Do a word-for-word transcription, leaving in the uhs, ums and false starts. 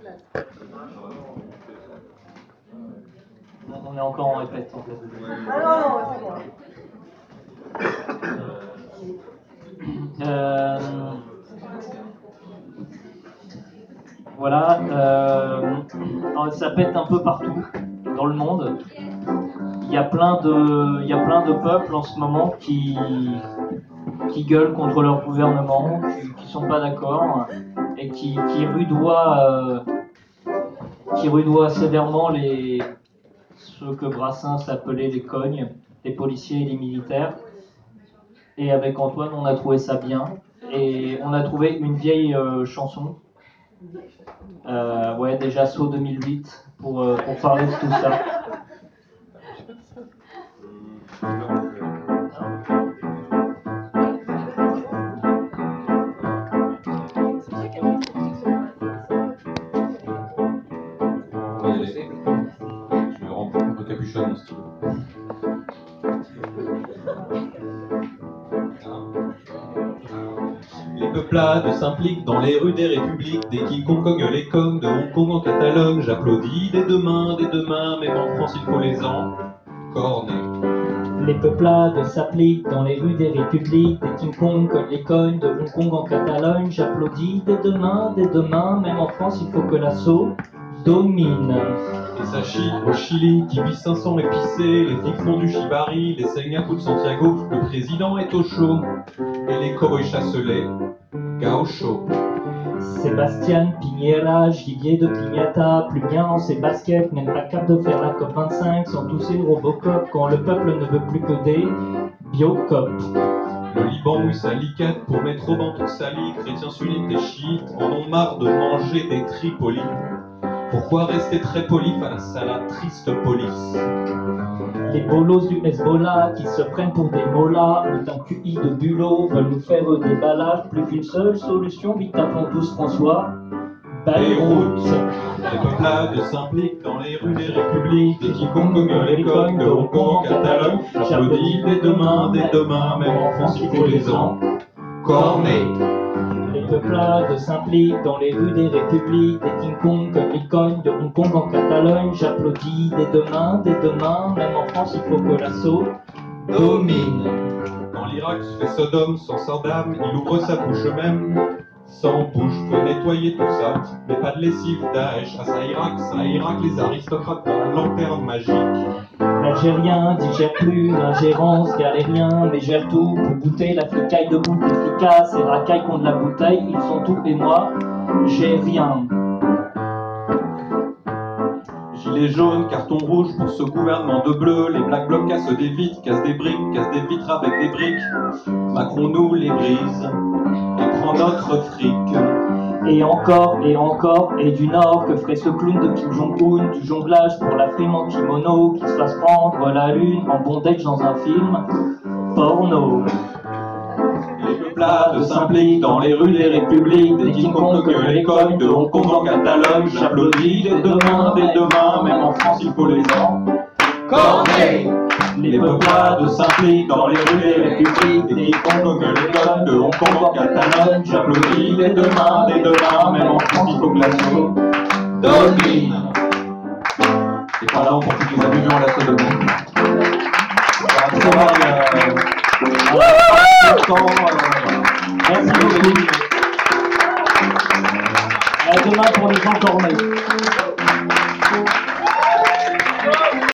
On est encore en répète en fait. Ah non, non, c'est bon. Euh, voilà, euh, ça pète un peu partout dans le monde. Il y a plein de, il y a plein de peuples en ce moment qui, qui gueulent contre leur gouvernement, qui, qui sont pas d'accord et qui, qui rudoient, euh, qui rudoient sévèrement les, ceux que Brassens appelait les cognes, les policiers et les militaires. Et avec Antoine, on a trouvé ça bien. Et on a trouvé une vieille euh, chanson, euh, ouais, déjà Saut deux mille huit, pour, euh, pour parler de tout ça. Je me recapuchonne mon stylo. Les peuplades s'impliquent dans les rues des républiques. Dès qu'ils concognent les coms de Hong Kong en Catalogne, j'applaudis dès demain, dès demain, même en France il faut les encorner. Les peuplades s'appliquent dans les rues des républiques, des King Kong, les cognes de Hong Kong en Catalogne. J'applaudis dès demain, dès demain, même en France, il faut que l'assaut domine. Et ça chie au Chili, qui vit cinq cents épicés, les flics font du shibari, les Sengaku de Santiago, le président est au chaud, et les cowboys chassent les gauchos. Sébastien Piñera, gibier de piñata, plus bien en ses baskets, même pas cap de faire la COP vingt-cinq, sans tousser le Robocop quand le peuple ne veut plus que des biocop. Le Liban mouille sa liquette pour mettre au banc toute sa lie, chrétiens sunnites et chiites en ont marre de manger des tripolis. Pourquoi rester très poli face à la triste police? Les bolos du Hezbollah qui se prennent pour des mollahs, ont un Q I de bulot, veulent nous faire eux des balafres, plus qu'une seule solution, vite appelons tous François Bayrou. Les peuplades s'impliquent dans les rues des républiques, dès qu'ils concognent les cognes de Hong Kong en Catalogne. J'applaudis dès demain, dès demain, même en France il faut les encorner. Les peuplades s'impliquent dans les rues des républiques, des King Kong comme les cognes de Hong Kong en Catalogne. J'applaudis dès demain, dès demain, même en France il faut que l'assaut domine. Quand l'Irak se fait Sodome sans Saddam, il ouvre sa bouche même. Sans bouche, faut nettoyer tout ça, mais pas de lessive Daesh. Ah ça Irak, ça Irak, les aristocrates dans la lanterne magique. L'Algérien digère plus l'ingérence galérien, mais gère tout pour goûter la flicaille de bout efficace et racaille contre la bouteille, ils ont tout et moi, j'ai rien. Gilets jaunes, carton rouge pour ce gouvernement de bleu, les black blocs cassent des vitres, cassent des briques, cassent des vitres avec des briques. Macron nous les brise et prend notre fric. Et encore, et encore, et du Nord, que ferait ce clown de Kim Jong-un, du jonglage pour la frime en kimono, qui se fasse prendre la lune en bondage dans un film porno. Les peuplades s'impliquent dans les rues des républiques, des King Kong que les cognes de Hong Kong en Catalogne. J'applaudis dès demain, dès demain, même en France il faut les encorner. Les peuplades s'impliquent dans les rues des républiques, des King Kong que les cognes de Hong Kong en Catalogne. J'applaudis dès demain, dès demain, même en France il faut que l'assaut domine. Et pardon pour toutes les allusions à la sodomie. Merci beaucoup. Et à demain pour les encornés.